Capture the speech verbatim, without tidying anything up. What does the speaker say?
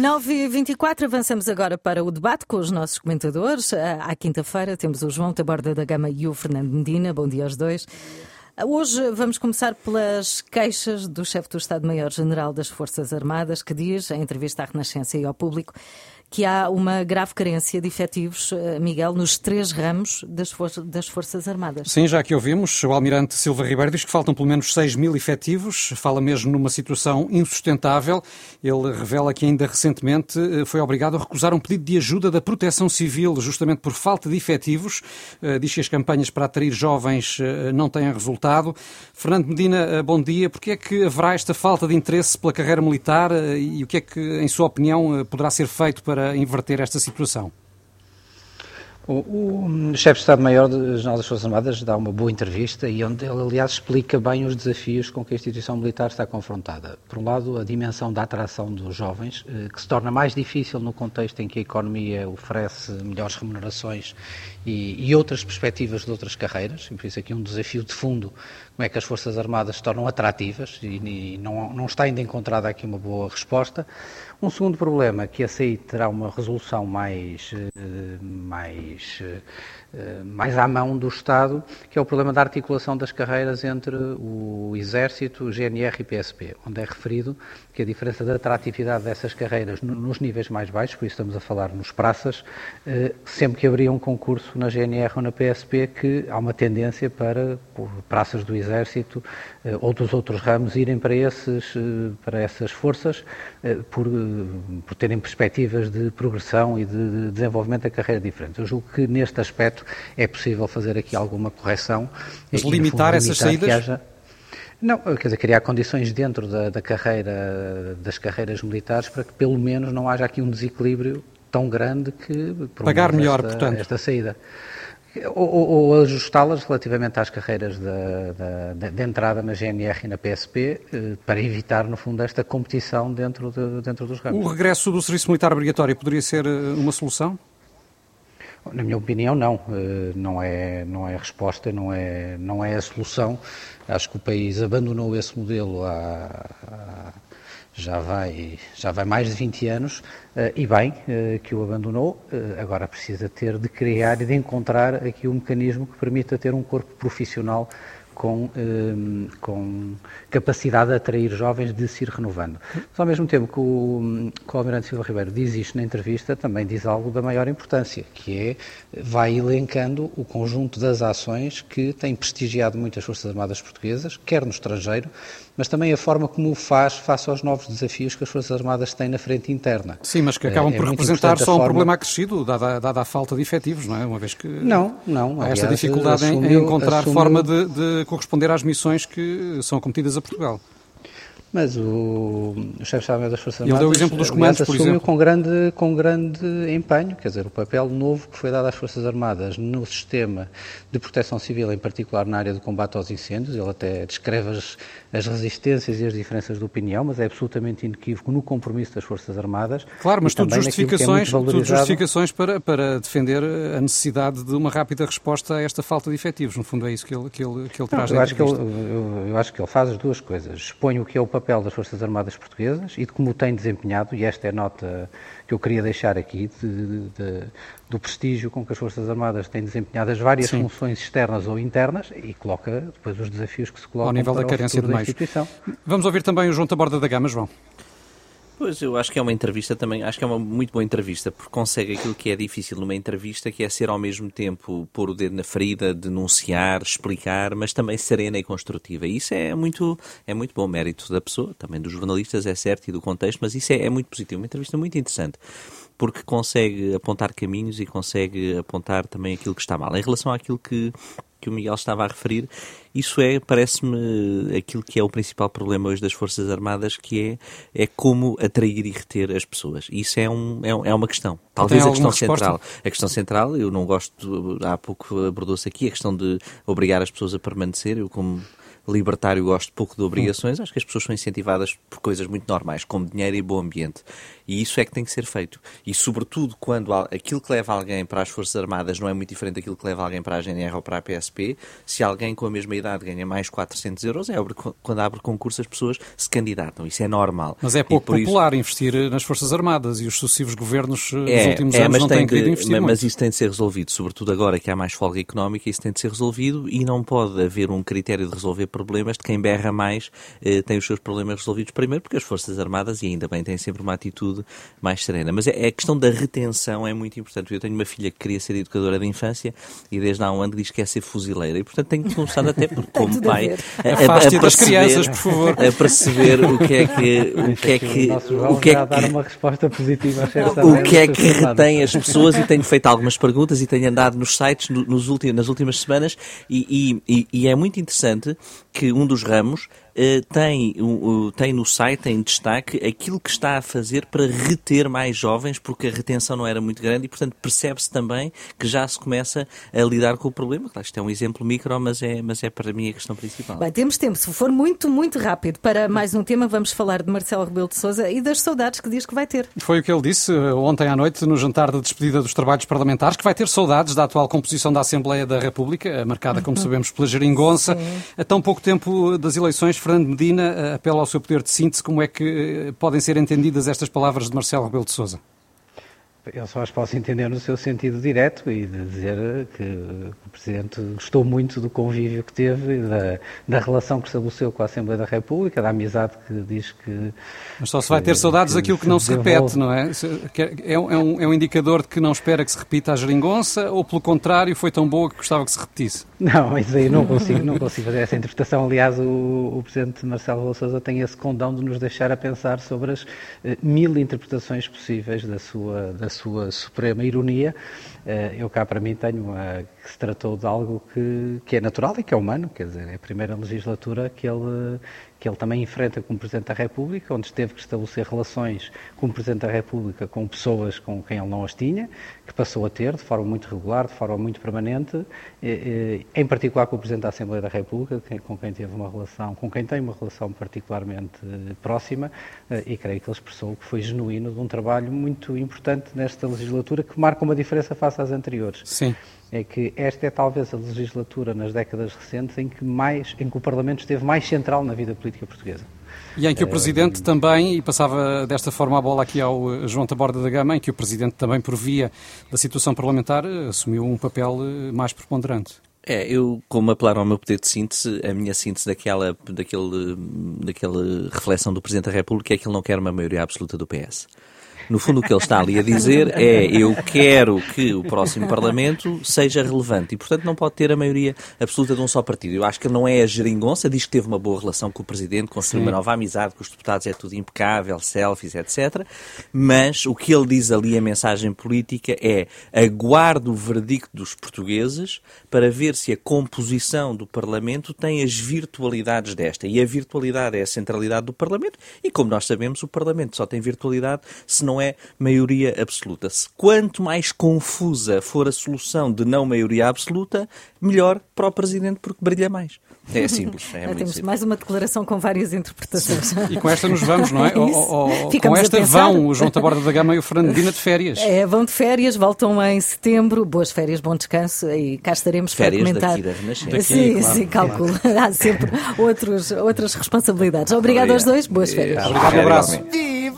nove e vinte e quatro, avançamos agora para o debate com os nossos comentadores. À quinta-feira temos o João Taborda da Gama e o Fernando Medina. Bom dia aos dois. Hoje vamos começar pelas queixas do chefe do Estado-Maior-General das Forças Armadas, que diz, em entrevista à Renascença e ao público, que há uma grave carência de efetivos, Miguel, nos três ramos das, for- das Forças Armadas. Sim, já que ouvimos, o almirante Silva Ribeiro diz que faltam pelo menos seis mil efetivos, fala mesmo numa situação insustentável. Ele revela que ainda recentemente foi obrigado a recusar um pedido de ajuda da Proteção Civil, justamente por falta de efetivos. Diz que as campanhas para atrair jovens não têm resultado. Fernando Medina, bom dia. Porquê é que haverá esta falta de interesse pela carreira militar e o que é que, em sua opinião, poderá ser feito para inverter esta situação? O, o chefe de Estado-Maior-General das Forças Armadas dá uma boa entrevista e onde ele, aliás, explica bem os desafios com que a instituição militar está confrontada. Por um lado, a dimensão da atração dos jovens, que se torna mais difícil no contexto em que a economia oferece melhores remunerações e, e outras perspectivas de outras carreiras, e por isso aqui um desafio de fundo, como é que as Forças Armadas se tornam atrativas e, e não, não está ainda encontrada aqui uma boa resposta. Um segundo problema, que esse aí terá uma resolução mais, mais, mais à mão do Estado, que é o problema da articulação das carreiras entre o Exército, o G N R e P S P, onde é referido que a diferença da atratividade dessas carreiras nos níveis mais baixos, por isso estamos a falar nos praças, sempre que abria um concurso na G N R ou na P S P, que há uma tendência para praças do Exército ou dos outros ramos irem para, esses, para essas forças por, por terem perspectivas de progressão e de desenvolvimento da carreira diferentes. Eu julgo que neste aspecto é possível fazer aqui alguma correção. Mas e, limitar, fundo, limitar essas saídas? Haja... Não, quer dizer, criar condições dentro da, da carreira, das carreiras militares para que pelo menos não haja aqui um desequilíbrio tão grande que pagar melhor, esta, portanto. esta saída. Ou, ou, ou ajustá-las relativamente às carreiras de, de, de entrada na G N R e na P S P, para evitar, no fundo, esta competição dentro, de, dentro dos ramos. O regresso do serviço militar obrigatório poderia ser uma solução? Na minha opinião, não. Não é, não é a resposta, não é, não é a solução. Acho que o país abandonou esse modelo há... há Já vai, já vai mais de vinte anos, uh, e bem uh, que o abandonou, uh, agora precisa ter de criar e de encontrar aqui um mecanismo que permita ter um corpo profissional com, uh, com capacidade de atrair jovens, de se ir renovando. Mas ao mesmo tempo que o, que o almirante Silva Ribeiro diz isto na entrevista, também diz algo da maior importância, que é, vai elencando o conjunto das ações que têm prestigiado muitas Forças Armadas portuguesas, quer no estrangeiro, mas também a forma como o faz face aos novos desafios que as Forças Armadas têm na frente interna. Sim, mas que acabam é, por é representar só um forma... problema acrescido, dada, dada a falta de efetivos, não é? Uma vez que não, não, há aliás, esta dificuldade assumiu, em encontrar assumiu... forma de, de corresponder às missões que são cometidas a Portugal. Mas o, o chefe de Estado-Maior das Forças Armadas, Ele deu o exemplo dos comandos, por assumiu exemplo. Com grande, com grande empenho, quer dizer, o papel novo que foi dado às Forças Armadas no sistema de proteção civil, em particular na área do combate aos incêndios. Ele até descreve as, as resistências e as diferenças de opinião, mas é absolutamente inequívoco no compromisso das Forças Armadas. Claro, mas tudo justificações, é tudo justificações para, para defender a necessidade de uma rápida resposta a esta falta de efetivos. No fundo é isso que ele, que ele, que ele traz. Não, eu, acho que ele, eu, eu acho que ele faz as duas coisas. Expõe o que é o papel das Forças Armadas portuguesas e de como o tem desempenhado, e esta é a nota que eu queria deixar aqui, de, de, de, do prestígio com que as Forças Armadas têm desempenhado as várias Sim. funções externas ou internas, e coloca depois os desafios que se colocam ao nível para da carência de meios. Vamos ouvir também o João Taborda da Gama, João. Pois, eu acho que é uma entrevista também, acho que é uma muito boa entrevista, porque consegue aquilo que é difícil numa entrevista, que é ser ao mesmo tempo pôr o dedo na ferida, denunciar, explicar, mas também serena e construtiva. E isso é muito, é muito bom mérito da pessoa, também dos jornalistas, é certo, e do contexto, mas isso é, é muito positivo, uma entrevista muito interessante, porque consegue apontar caminhos e consegue apontar também aquilo que está mal. Em relação àquilo que, que o Miguel estava a referir, isso é, parece-me, aquilo que é o principal problema hoje das Forças Armadas, que é, é como atrair e reter as pessoas. Isso é, um, é, é uma questão. Talvez a questão central. A questão central, eu não gosto, há pouco abordou-se aqui, a questão de obrigar as pessoas a permanecer. Eu, como libertário, gosto pouco de obrigações, acho que as pessoas são incentivadas por coisas muito normais, como dinheiro e bom ambiente. E isso é que tem que ser feito. E, sobretudo, quando aquilo que leva alguém para as Forças Armadas não é muito diferente daquilo que leva alguém para a G N R ou para a P S P, se alguém com a mesma idade ganha mais quatrocentos euros, é quando abre concurso as pessoas se candidatam. Isso é normal. Mas é pouco popular isso... investir nas Forças Armadas e os sucessivos governos é, dos últimos é, anos não têm de, querido investir mas, muito. Mas isso tem de ser resolvido, sobretudo agora que há mais folga económica, isso tem de ser resolvido e não pode haver um critério de resolver problemas de quem berra mais eh, tem os seus problemas resolvidos primeiro, porque as Forças Armadas, e ainda bem, têm sempre uma atitude mais serena. Mas é, a questão da retenção é muito importante. Eu tenho uma filha que queria ser educadora de infância e desde há um ano diz que quer ser fuzileira e, portanto, tenho começar até por, como pai a, a, a, a, das crianças, por favor. a perceber o que é que o que é que o que é que dar uma resposta positiva o que é que retém as pessoas, e tenho feito algumas perguntas e tenho andado nos sites nos últimos, nas últimas semanas e, e, e é muito interessante que um dos ramos Uh, tem, uh, tem no site em destaque aquilo que está a fazer para reter mais jovens, porque a retenção não era muito grande e, portanto, percebe-se também que já se começa a lidar com o problema. Claro, isto é um exemplo micro, mas é, mas é para mim a questão principal. Bem, temos tempo. Se for muito, muito rápido para mais um tema, vamos falar de Marcelo Rebelo de Sousa e das saudades que diz que vai ter. Foi o que ele disse ontem à noite no jantar de despedida dos trabalhos parlamentares, que vai ter saudades da atual composição da Assembleia da República, marcada, como sabemos, pela geringonça. Sim. A tão pouco tempo das eleições, Fernando Medina apela ao seu poder de síntese. Como é que podem ser entendidas estas palavras de Marcelo Rebelo de Sousa? Eu só as posso entender no seu sentido direto e de dizer que o Presidente gostou muito do convívio que teve, da, da relação que estabeleceu com a Assembleia da República, da amizade que diz que... Mas só se vai ter saudades daquilo que não se repete, não é? É um, é um indicador de que não espera que se repita a geringonça ou, pelo contrário, foi tão boa que gostava que se repetisse? Não, isso aí não consigo, não consigo fazer essa interpretação. Aliás, o, o Presidente Marcelo Rebelo de Sousa tem esse condão de nos deixar a pensar sobre as eh, mil interpretações possíveis da sua, da sua suprema ironia. Eu cá para mim tenho uma, que se tratou de algo que, que é natural e que é humano, quer dizer, é a primeira legislatura que ele, que ele também enfrenta como Presidente da República, onde teve que estabelecer relações como Presidente da República com pessoas com quem ele não as tinha, que passou a ter de forma muito regular, de forma muito permanente, em particular com o Presidente da Assembleia da República, com quem teve uma relação, com quem tem uma relação particularmente próxima, e creio que ele expressou que foi genuíno de um trabalho muito importante nesta legislatura, que marca uma diferença face às anteriores. Sim. É que esta é talvez a legislatura nas décadas recentes em que, mais, em que o Parlamento esteve mais central na vida política portuguesa. E em que o Presidente uh, também, e passava desta forma a bola aqui ao João Taborda da Gama, em que o Presidente também, por via da situação parlamentar, assumiu um papel mais preponderante. É, eu, como apelaram ao meu poder de síntese, a minha síntese daquela, daquele, daquela reflexão do Presidente da República é que ele não quer uma maioria absoluta do P S. No fundo, o que ele está ali a dizer é: eu quero que o próximo Parlamento seja relevante e, portanto, não pode ter a maioria absoluta de um só partido. Eu acho que ele não é a geringonça, diz que teve uma boa relação com o Presidente, construiu uma nova amizade com os deputados, é tudo impecável, selfies, etcétera. Mas o que ele diz ali, a mensagem política, é: aguardo o verdicto dos portugueses para ver se a composição do Parlamento tem as virtualidades desta. E a virtualidade é a centralidade do Parlamento e, como nós sabemos, o Parlamento só tem virtualidade se não é maioria absoluta. Se quanto mais confusa for a solução de não maioria absoluta, melhor para o Presidente, porque brilha mais. É simples. É muito temos simples. Mais uma declaração com várias interpretações. E com esta nos vamos, não é? Ou, ou, com esta vão o João Taborda da Gama e o Fernando Medina de férias. É, vão de férias, voltam em setembro. Boas férias, bom descanso e cá estaremos férias para comentar. Daqui da Renascença. Sim, claro, sim, calculo. Claro. Há sempre outros, outras responsabilidades. Obrigado, Obrigado aos dois, boas férias. Obrigado, um abraço.